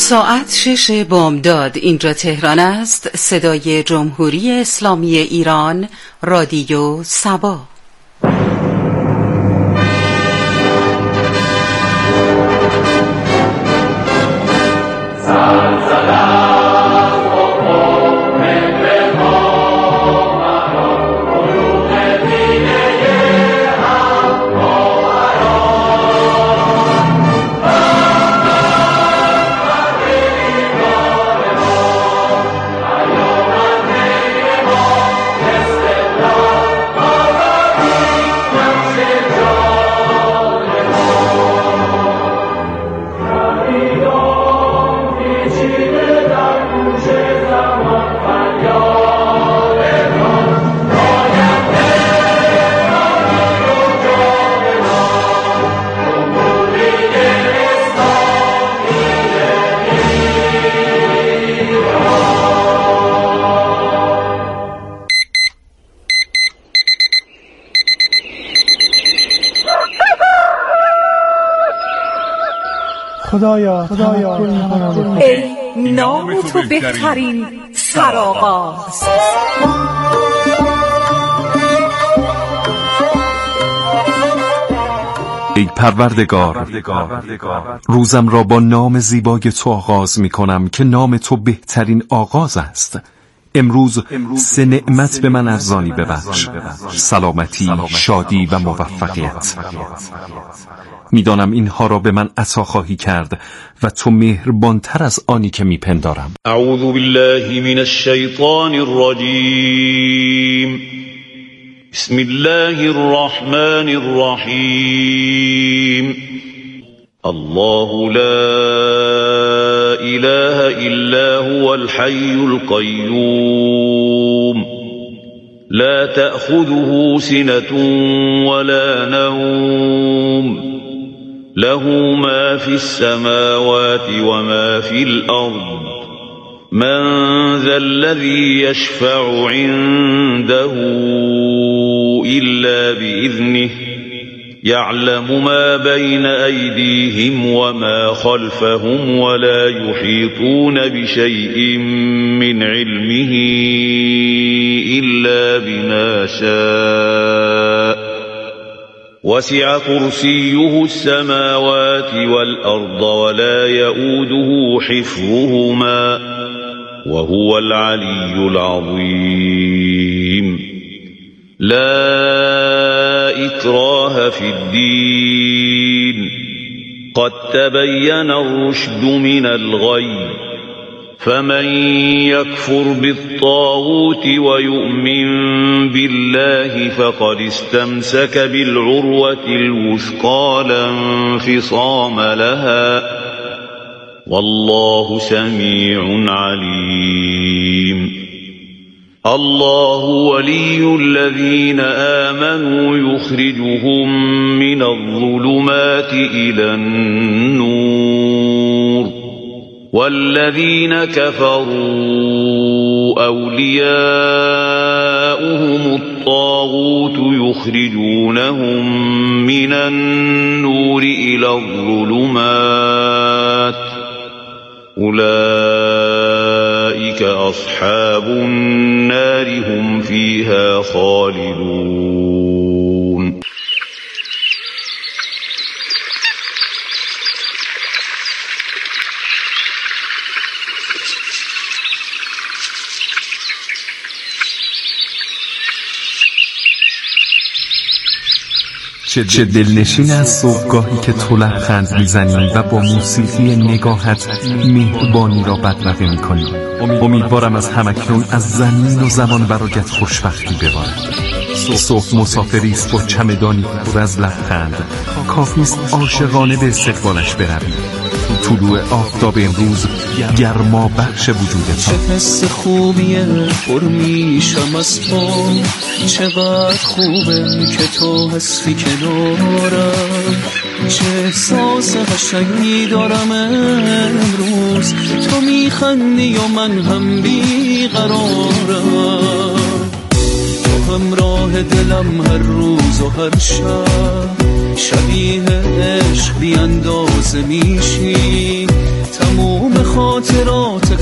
ساعت 6 بامداد اینجا تهران است. صدای جمهوری اسلامی ایران، رادیو سبا. خدایا ای نام تو بهترین سرآغاز. ای پروردگار، روزم را با نام زیبای تو آغاز می کنم که نام تو بهترین آغاز است. امروز 3 نعمت به من ارزانی ببخش: سلامتی، شادی و موفقیت. میدانم اینها را به من عطا خواهی کرد و تو مهربانتر از آنی که میپندارم. اعوذ بالله من الشیطان الرجیم. بسم الله الرحمن الرحیم. الله لا اله الا هو الحي القيوم لا تأخذه سنة ولا نوم له ما في السماوات وما في الأرض من ذا الذي يشفع عنده إلا بإذنه يعلم ما بين أيديهم وما خلفهم ولا يحيطون بشيء من علمه إلا بما شاء وسع كرسيه السماوات والأرض ولا يؤوده حفظهما وهو العلي العظيم. لا إكراه في الدين قد تبين الرشد من الغي فمن يكفر بالطاغوت ويؤمن بالله فقد استمسك بالعروة الوثقى لا انفصام لها والله سميع عليم. الله ولي الذين آمنوا يخرجهم من الظلمات إلى النور والذين كفروا أولياؤهم الطاغوت يخرجونهم من النور إلى الظلمات أولئك أصحاب النار هم فيها خالدون. چه دلنشین از صبحگاهی که تو لبخند میزنی و با موسیقی نگاهت مهربانی را بدرقه میکنی. امیدوارم از همکنون از زمین و زمان برایت خوشبختی ببارد. صبح مسافری است با چمدانی پر از لبخند، کافیست عاشقانه به استقبالش بروی. طلوع آفتاب امروز گرما بخش وجودت. چه حس خوبیه پر میشم از تو، چقدر خوبه که تو هستی کنارم، چه احساس قشنگی دارم امروز، تو میخندی و من هم بیقرارم، تو همراه دلم هر روز و هر شب، شبیه عشق بی اندازه میشی، تموم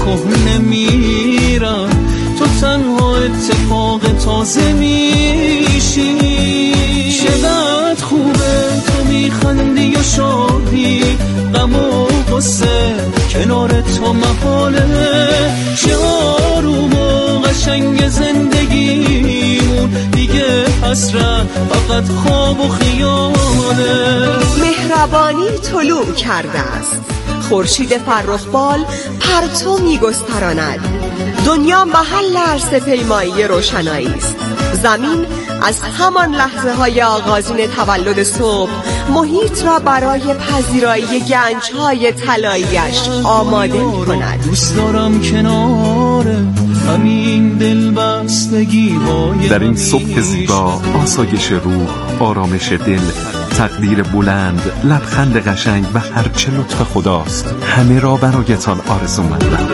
کهنه میرن، تو تنها اتفاق تازه میشی. چقدر خوبه تو میخندی و شادی، غم و غصه کنار تو محاله. چه آروم و قشنگ زندگیمون، دیگه حسرت فقط خواب و خیاله. مهربانی طلوع کرده است، خورشید فرخبال پرتو میگستراند. دنیا محل عرصه‌پیمایی روشنایی است. زمین از همان لحظه های آغازین تولد صبح محیط را برای پذیرایی گنج‌های طلایی‌اش آماده می‌کند. دوست دارم کنار همین دلبستگی‌های در این صبح زیبا، آسایش روح، آرامش دل، تقدیر بلند، لبخند قشنگ و هرچه لطف خداست. همه را برایتان آرزومندم.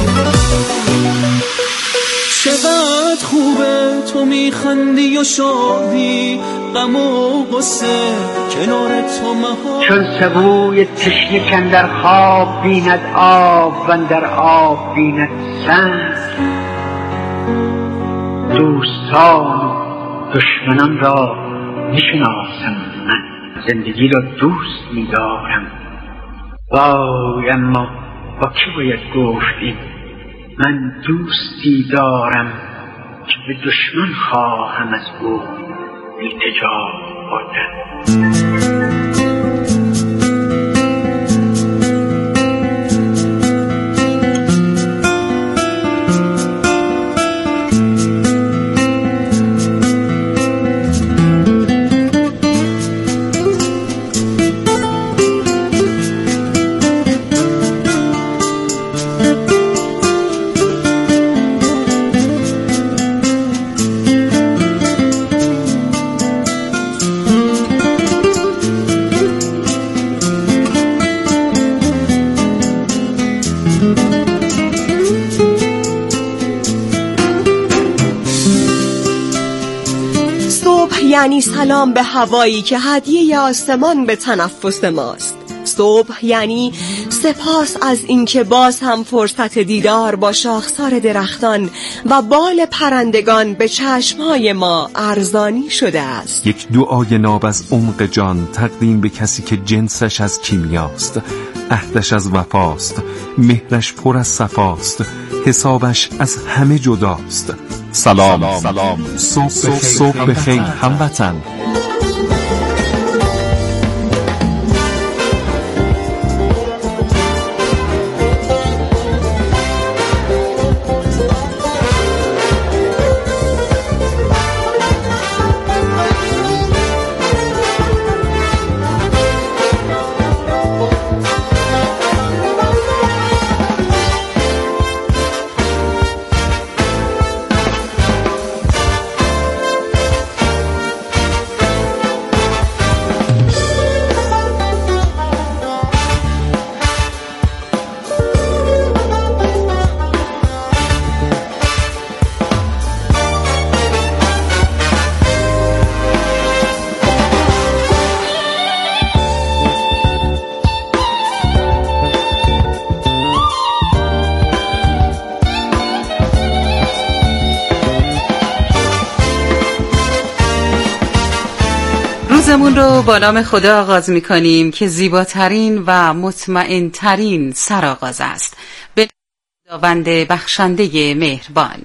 چقدر خوبه تو میخندی و شادی، غم و غصه کنار تو محال. چون سبوی تشنه کاندر خواب بیند آب و اندر آب بیند سنگ، دوستان و دشمنان را میشناسم، من زندگی را دوست می‌دارم. وای اما با کی باید گفتیم؟ من دوستی دارم که به دشمن خواهم از او التجا بردن. یعنی سلام به هوایی که هدیه آسمان به تنفس ماست. صبح یعنی سپاس از اینکه باز هم فرصت دیدار با شاخسار درختان و بال پرندگان به چشمهای ما ارزانی شده است. یک دعای ناب از عمق جان تقدیم به کسی که جنسش از کیمیاست، عهدش از وفاست، مهرش پر از صفاست، حسابش از همه جداست. سلام. صبح بخیر هموطن. روزمون رو با نام خدا آغاز می‌کنیم که زیباترین و مطمئن‌ترین سرآغاز است. به خداوند بخشنده مهربان.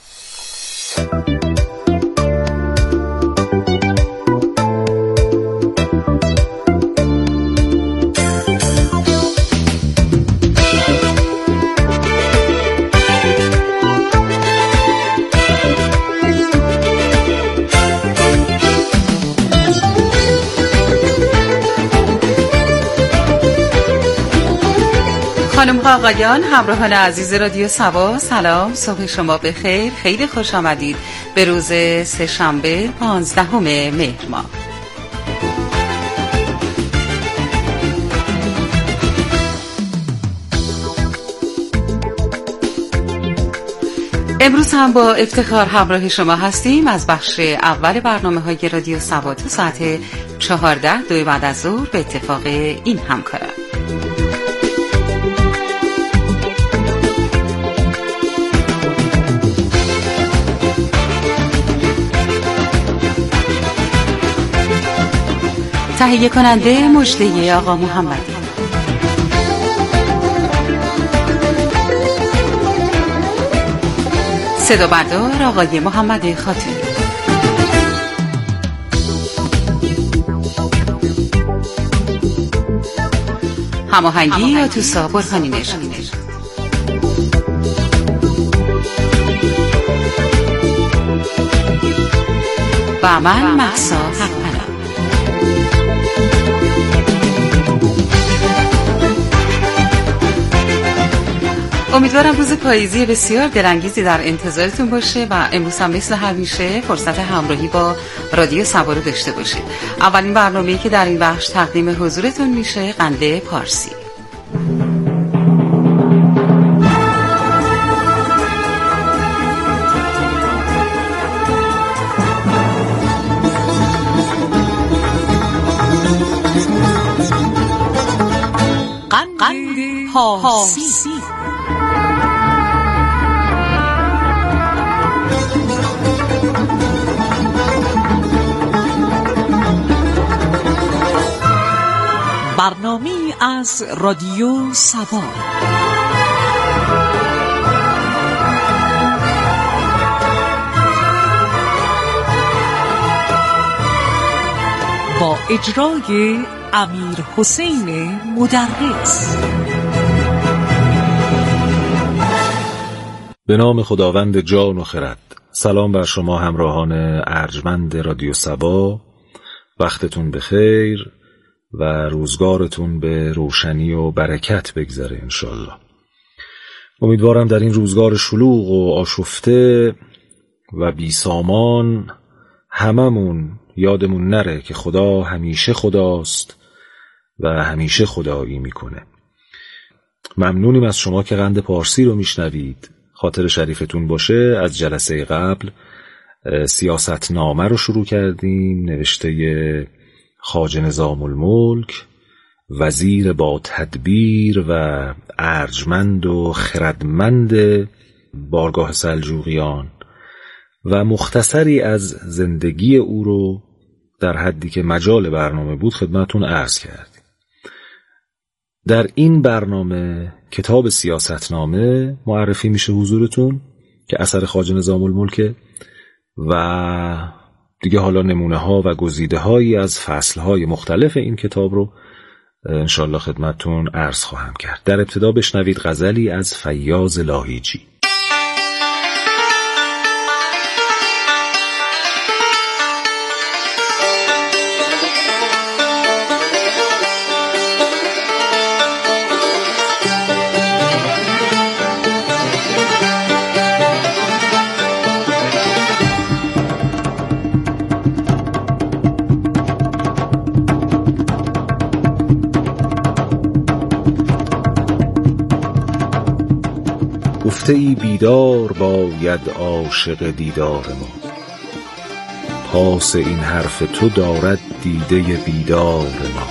خانم ها آقایان، همراهان عزیز رادیو سوا، سلام، صبح شما بخیر. خیلی خوش آمدید به روز سه‌شنبه 15 مهر ماه. امروز هم با افتخار همراه شما هستیم از بخش اول برنامه‌های رادیو سوا تا ساعت 14 2 بعد از ظهر به اتفاق این همکاران. تهیه کننده مجدی آقا محمدی. صدا بردار آقای محمد خاتمی. هماهنگی آتوسا برهانی نژاد و من مهسا حق‌پناه. امیدوارم روز پاییزی بسیار دلانگیزی در انتظارتون باشه و امروز هم مثل همیشه فرصت همراهی با رادیو سبا رو داشته باشید. اولین برنامه‌ای که در این بخش تقدیم حضورتون میشه قند پارسی. قند پارسی. برنامه از رادیو سبا. با اجرای امیر حسین مدرس. به نام خداوند جان و خرد. سلام بر شما همراهان ارجمند رادیو سبا. وقتتون بخیر و روزگارتون به روشنی و برکت بگذره انشالله. امیدوارم در این روزگار شلوغ و آشفته و بی سامان هممون یادمون نره که خدا همیشه خداست و همیشه خدایی میکنه. ممنونیم از شما که قند پارسی رو میشنوید. خاطر شریفتون باشه از جلسه قبل سیاستنامه رو شروع کردیم، نوشته خواجه نظام الملک، وزیر با تدبیر و ارجمند و خردمند بارگاه سلجوقیان، و مختصری از زندگی او رو در حدی که مجال برنامه بود خدمتون عرض کردیم. در این برنامه کتاب سیاستنامه معرفی میشه حضورتون که اثر خواجه نظام الملک، و دیگه حالا نمونه ها و گزیده هایی از فصل های مختلف این کتاب رو انشالله خدمتون عرض خواهم کرد. در ابتدا بشنوید غزلی از فیاض لاهیجی. گفته‌ای بیدار باید عاشق دیدار ما، پاس این حرف تو دارد دیده بیدار ما.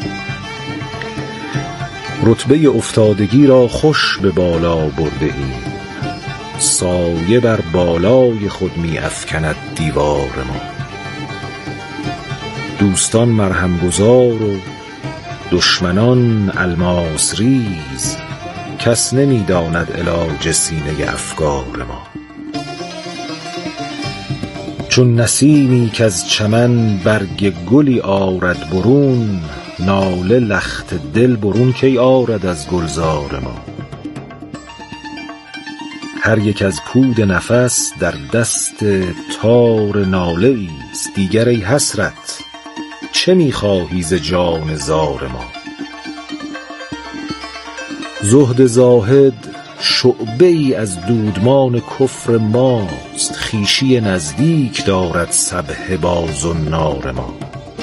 رتبه افتادگی را خوش به بالا برده ایم، سایه بر بالای خود می افکند دیوار ما. دوستان مرهم گذار و دشمنان الماس ریز، کس نمی داند علاج سینه افگار ما. چون نسیمی که از چمن برگ گلی آرد برون، ناله لخت دل برون کی آرد از گلزار ما. هر یک از پود نفس در دست تار ناله ایست، دیگر ای حسرت چه می خواهی ز جان زار ما. زهد زاهد شعبه ای از دودمان کفر ماست، خویشی نزدیک دارد سبحه با زنار ما.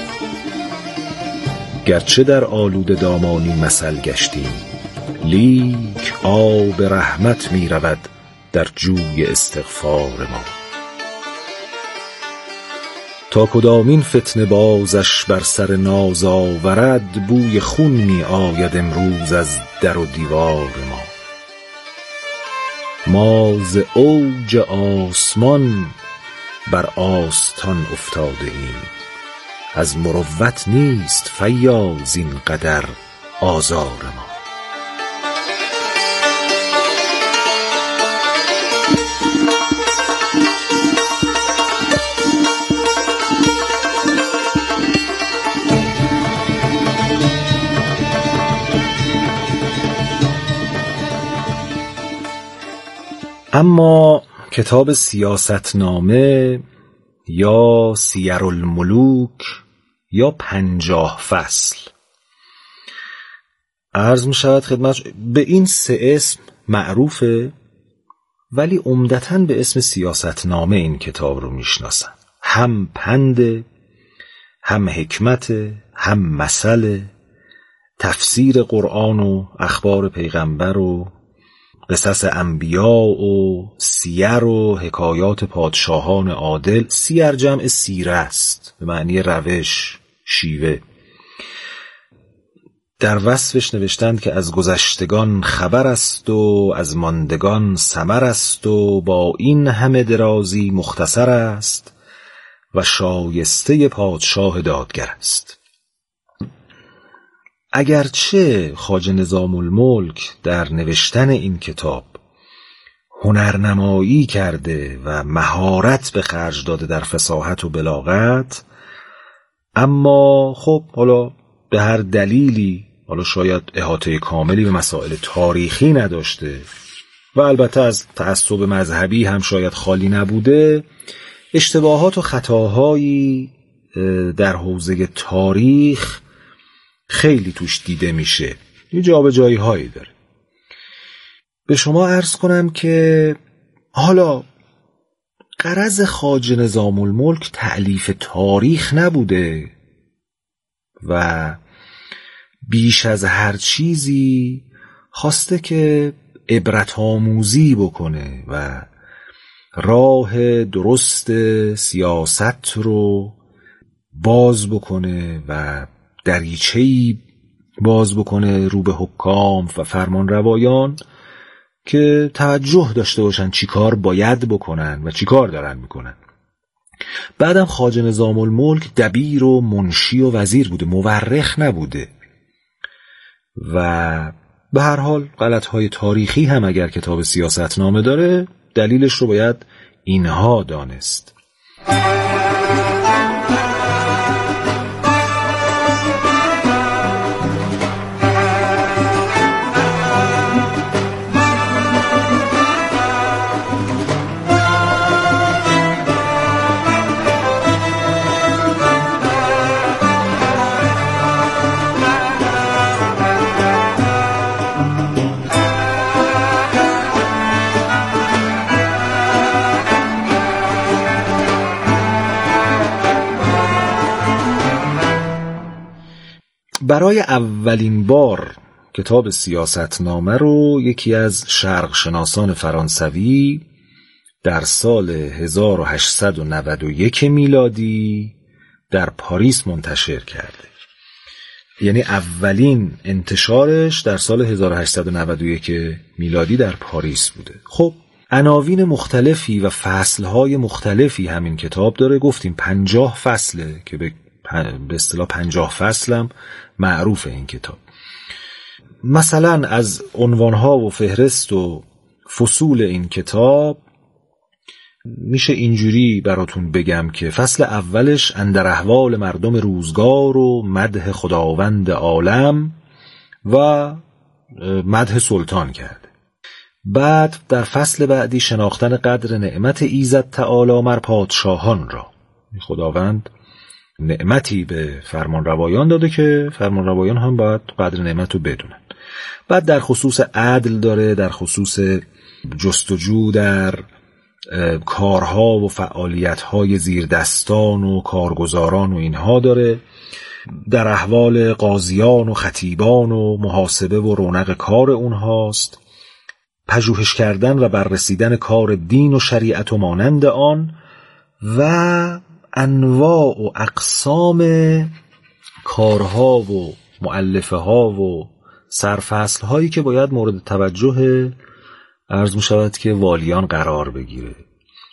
گرچه در آلوده دامانی مثل گشتیم، لیک آب رحمت می رود در جوی استغفار ما. تا کدامین فتنه بازش بر سر ناز آورد، بوی خون می آید امروز از در و دیوار ما. ما ز اوج آسمان بر آستان افتاده ایم، از مروت نیست فیاض این قدر آزار ما. اما کتاب سیاستنامه یا سیرالملوک یا 50 فصل عرض می شود خدمت، به این 3 اسم معروفه، ولی عمدتاً به اسم سیاستنامه این کتاب رو میشناسن. هم پند، هم حکمت، هم مثل، تفسیر قرآن و اخبار پیغمبر و قصص انبیا و سیر و حکایات پادشاهان عادل. سیر جمع سیره است، به معنی روش، شیوه. در وصفش نوشتند که از گذشتگان خبر است و از ماندگان ثمر است و با این همه درازی مختصر است و شایسته پادشاه دادگر است. اگرچه خواجه نظام الملک در نوشتن این کتاب هنرنمایی کرده و مهارت به خرج داده در فصاحت و بلاغت، اما خب حالا به هر دلیلی، حالا شاید احاطه کاملی به مسائل تاریخی نداشته و البته از تعصب مذهبی هم شاید خالی نبوده، اشتباهات و خطاهایی در حوزه تاریخ خیلی توش دیده میشه، یه جابجایی هایی داره. به شما عرض کنم که حالا غرض خواجه نظام الملک تألیف تاریخ نبوده و بیش از هر چیزی خواسته که عبرت آموزی بکنه و راه درست سیاست رو باز بکنه و دریچه‌ای باز بکنه رو به حکام و فرمان روایان که توجه داشته باشن چی کار باید بکنن و چی کار دارن میکنن. بعدم خواجه نظام الملک دبیر و منشی و وزیر بوده، مورخ نبوده و به هر حال غلطهای تاریخی هم اگر کتاب سیاستنامه داره دلیلش رو باید اینها دانست. برای اولین بار کتاب سیاستنامه رو یکی از شرق شناسان فرانسوی در سال 1891 میلادی در پاریس منتشر کرده. یعنی اولین انتشارش در سال 1891 میلادی در پاریس بوده. خب عناوین مختلفی و فصلهای مختلفی همین کتاب داره. گفتیم 50 فصله که به اصطلاح 50 فصلم معروفه این کتاب. مثلا از عنوانها و فهرست و فصول این کتاب میشه اینجوری براتون بگم که فصل اولش اندر احوال مردم روزگار و مدح خداوند عالم و مدح سلطان کرده. بعد در فصل بعدی شناختن قدر نعمت ایزد تعالی مر پادشاهان را. خداوند نعمتی به فرمان روایان داده که فرمان روایان هم باید قدر نعمت رو بدونن. بعد در خصوص عدل داره، در خصوص جستجو در کارها و فعالیت‌های زیردستان و کارگزاران و اینها داره، در احوال قاضیان و خطیبان و محاسبه و رونق کار اونهاست، پژوهش کردن و بررسیدن کار دین و شریعت و مانند آن و انواع و اقسام کارها و مؤلفه ها و سرفصل هایی که باید مورد توجه عرض می شود که والیان قرار بگیره.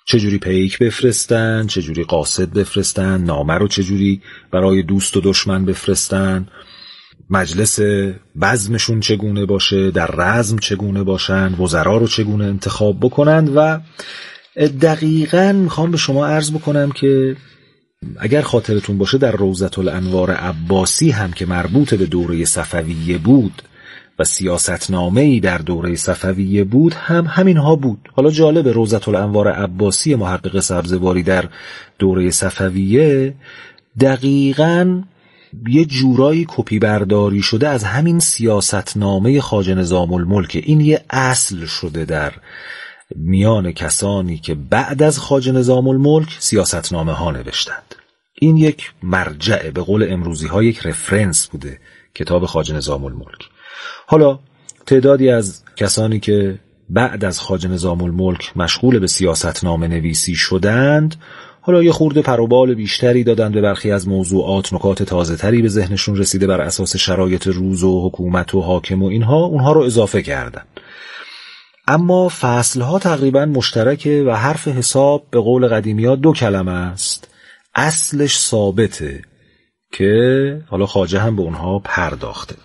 چجوری پیک بفرستن، چجوری قاصد بفرستن، نامه رو چجوری برای دوست و دشمن بفرستن، مجلس بزمشون چگونه باشه، در رزم چگونه باشن، وزرا رو چگونه انتخاب بکنند. و دقیقاً میخوام به شما عرض بکنم که اگر خاطرتون باشه در روضة الانوار عباسی هم که مربوط به دوره صفویه بود و سیاستنامه‌ای در دوره صفویه بود هم همینها بود. حالا جالب، روضة الانوار عباسی محقق سبزواری در دوره صفویه دقیقاً یه جورایی کپی برداری شده از همین سیاستنامه خواجه نظام الملک. این یه اصل شده در میان کسانی که بعد از خواجه نظام الملک سیاستنامه ها نوشتند. این یک مرجع، به قول امروزی ها یک رفرنس بوده، کتاب خواجه نظام الملک. حالا تعدادی از کسانی که بعد از خواجه نظام الملک مشغول به سیاستنامه نویسی شدند، حالا یه خورده پروبال بیشتری دادند به برخی از موضوعات، نکات تازه تری به ذهنشون رسیده بر اساس شرایط روز و حکومت و حاکم و اونها رو اضافه کردند. اما فصلها تقریبا مشترکه و حرف حساب به قول قدیمی ها 2 کلمه است. اصلش ثابته که حالا خواجه هم به اونها پرداخته.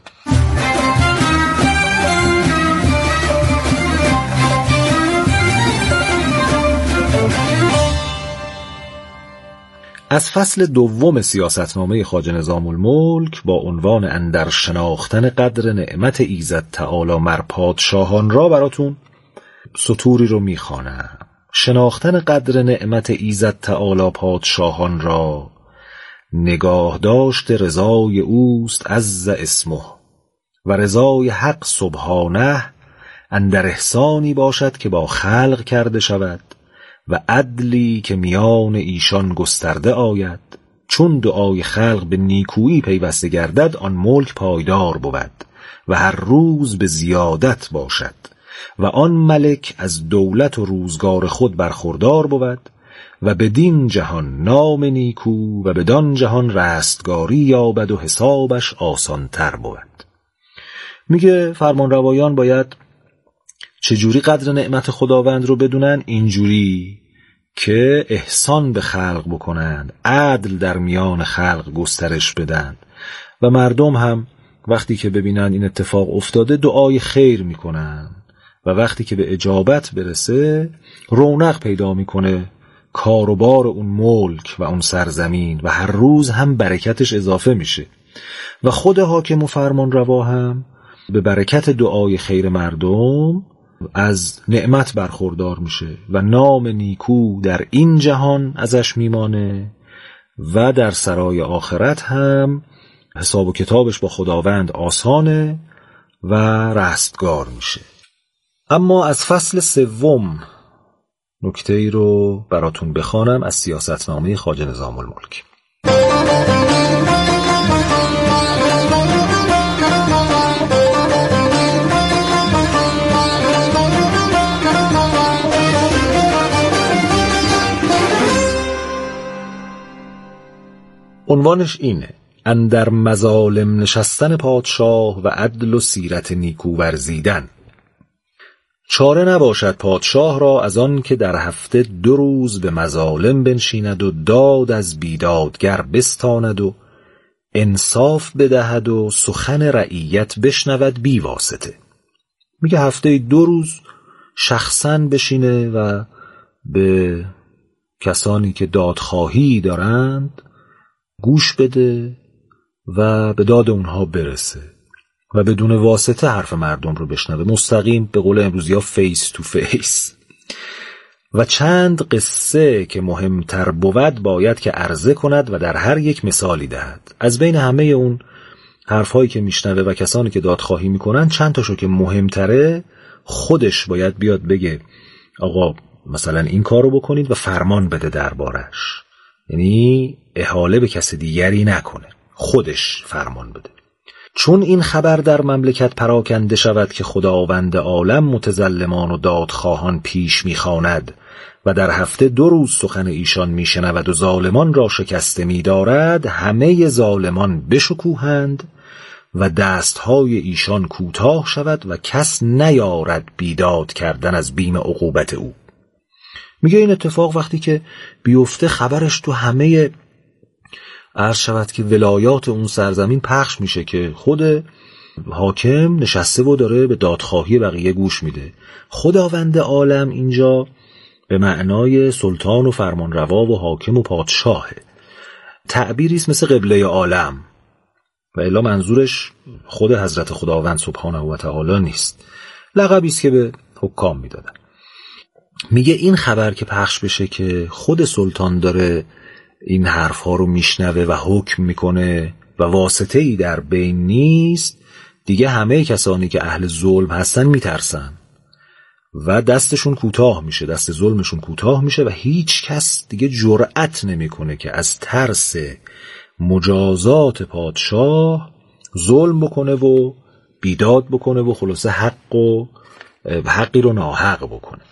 از فصل 2 سیاستنامه خواجه نظام الملک با عنوان اندر شناختن قدر نعمت ایزد تعالی مر پادشاهان را براتون سطوری رو میخوانم. شناختن قدر نعمت ایزد تعالی پادشاهان را، نگاه داشت رضای اوست عز اسمه و رضای حق سبحانه اندر احسانی باشد که با خلق کرده شود و عدلی که میان ایشان گسترده آید. چون دعای خلق به نیکویی پیوسته گردد آن ملک پایدار بود و هر روز به زیادت باشد و آن ملک از دولت و روزگار خود برخوردار بود و بدین جهان نام نیکو و بدان جهان رستگاری یابد و حسابش آسانتر بود. میگه فرمانروایان باید چجوری قدر نعمت خداوند رو بدونن؟ اینجوری که احسان به خلق بکنن، عدل در میان خلق گسترش بدن و مردم هم وقتی که ببینن این اتفاق افتاده دعای خیر میکنن و وقتی که به اجابت برسه رونق پیدا میکنه کار و بار اون ملک و اون سرزمین و هر روز هم برکتش اضافه میشه و خود حاکم و فرمان روا هم به برکت دعای خیر مردم از نعمت برخوردار میشه و نام نیکو در این جهان ازش میمانه و در سرای آخرت هم حساب و کتابش با خداوند آسانه و رستگار میشه. اما از فصل 3 نکته‌ای رو براتون بخوانم از سیاستنامه خواجه نظام الملک. عنوانش اینه: اندر مظالم نشستن پادشاه و عدل و سیرت نیکو ورزیدن. چاره نباشد پادشاه را از آن که در هفته 2 روز به مظالم بنشیند و داد از بیدادگر بستاند و انصاف بدهد و سخن رعیت بشنود بی واسطه. میگه هفته 2 روز شخصاً بشینه و به کسانی که دادخواهی دارند گوش بده و به داد اونها برسه و بدون واسطه حرف مردم رو بشنوه، مستقیم، به قول امروزی ها فیس تو فیس. و چند قصه که مهمتر بود باید که عرضه کند و در هر یک مثالی دهد. از بین همه اون حرفهایی که میشنوه و کسانی که دادخواهی میکنن چند تاشو که مهمتره خودش باید بیاد بگه آقا مثلا این کارو بکنید و فرمان بده دربارش، یعنی احاله به کس دیگری نکنه، خودش فرمان بده. چون این خبر در مملکت پراکنده شود که خداوند عالم متظلمان و دادخواهان پیش میخواند و در هفته 2 روز سخن ایشان میشنود و ظالمان را شکسته می‌دارد، همه ظالمان بشکوهند و دستهای ایشان کوتاه شود و کس نیارد بیداد کردن از بیم عقوبت او. میگه این اتفاق وقتی که بیفته خبرش تو همه عرض شود که ولایات اون سرزمین پخش میشه که خود حاکم نشسته و داره به دادخواهی بقیه گوش میده. خداوند عالم اینجا به معنای سلطان و فرمانروا و حاکم و پادشاهه. تعبیریست مثل قبله عالم و الا منظورش خود حضرت خداوند سبحانه و تعالی نیست، لقبیست که به حکام میدادن. میگه این خبر که پخش بشه که خود سلطان داره این حرفها رو میشنوه و حکم میکنه و واسطه‌ای در بین نیست، دیگه همه کسانی که اهل ظلم هستن میترسن و دستشون کوتاه میشه، دست ظلمشون کوتاه میشه و هیچ کس دیگه جرأت نمیکنه که از ترس مجازات پادشاه ظلم بکنه و بیداد بکنه و خلاصه حقی رو ناحق بکنه.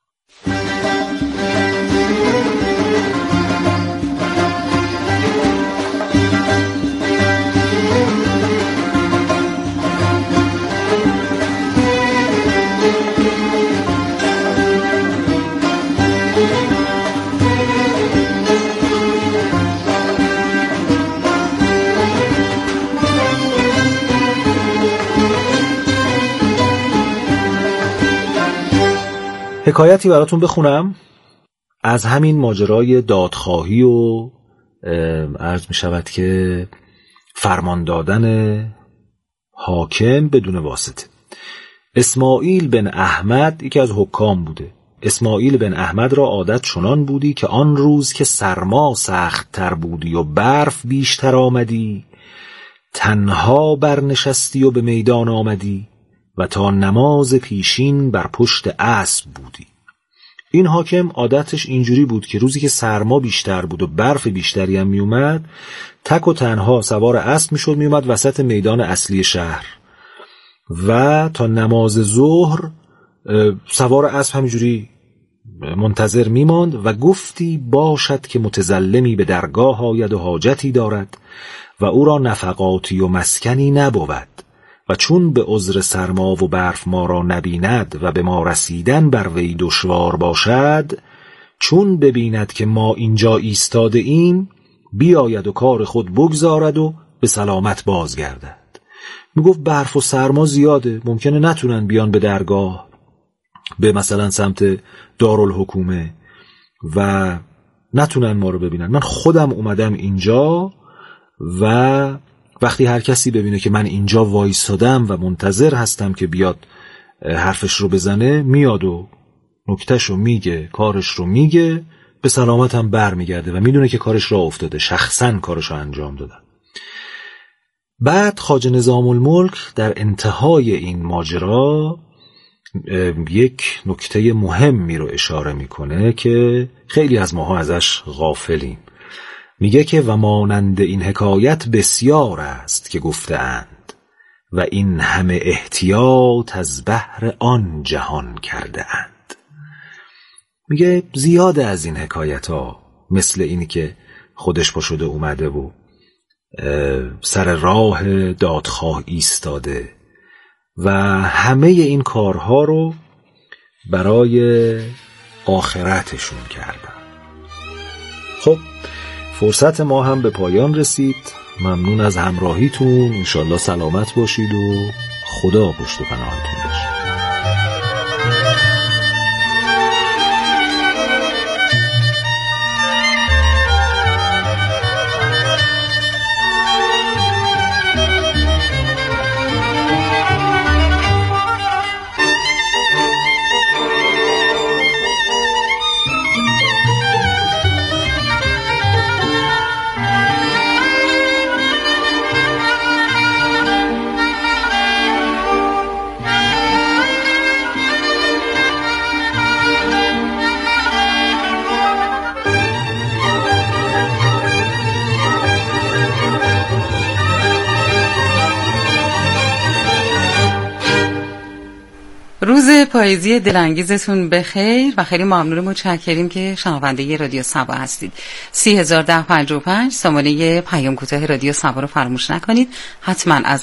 حکایتی براتون بخونم از همین ماجرای دادخواهی و عرض می شود که فرمان دادن حاکم بدون واسطه. اسماعیل بن احمد یکی از حکام بوده. اسماعیل بن احمد را عادت چنان بودی که آن روز که سرما سخت تر بودی و برف بیشتر آمدی، تنها برنشستی و به میدان آمدی و تا نماز پیشین بر پشت اسب بودی. این حاکم عادتش اینجوری بود که روزی که سرما بیشتر بود و برف بیشتری هم می اومد، تک و تنها سوار اسب می شد، می اومد وسط میدان اصلی شهر و تا نماز ظهر سوار اسب همینجوری منتظر می ماند و گفتی باشد که متظلمی به درگاه آید و حاجتی دارد و او را نفقاتی و مسکنی نبود و چون به عذر سرما و برف ما را نبیند و به ما رسیدن بر وی دشوار باشد، چون ببیند که ما اینجا ایستاده ایم بیاید و کار خود بگذارد و به سلامت بازگردد. میگفت برف و سرما زیاده، ممکنه نتونن بیان به درگاه، به مثلا سمت دارالحکومه و نتونن ما رو ببینن. من خودم اومدم اینجا و وقتی هر کسی ببینه که من اینجا وایسادم و منتظر هستم که بیاد حرفش رو بزنه، میاد و نکتهش رو میگه، کارش رو میگه، به سلامت هم بر میگرده و میدونه که کارش را افتاده، شخصا کارش رو انجام داده. بعد خواجه نظام الملک در انتهای این ماجرا یک نکته مهمی رو اشاره میکنه که خیلی از ماها ازش غافلیم. میگه که و مانند این حکایت بسیار است که گفته اند و این همه احتیاط از بحر آن جهان کرده اند. میگه زیاده از این حکایت ها، مثل اینی که خودش پا شده اومده و سر راه دادخواه ایستاده و همه این کارها رو برای آخرتشون کردن. خب فرصت ما هم به پایان رسید. ممنون از همراهیتون. انشالله سلامت باشید و خدا پشت و پناهتون باشه. روز پاییزی دلانگیزتون بخیر و خیلی ممنون، متشکریم که شنونده رادیو صبا هستید. 301055 سامانه پیام کوتاه رادیو صبا رو فراموش نکنید. حتما از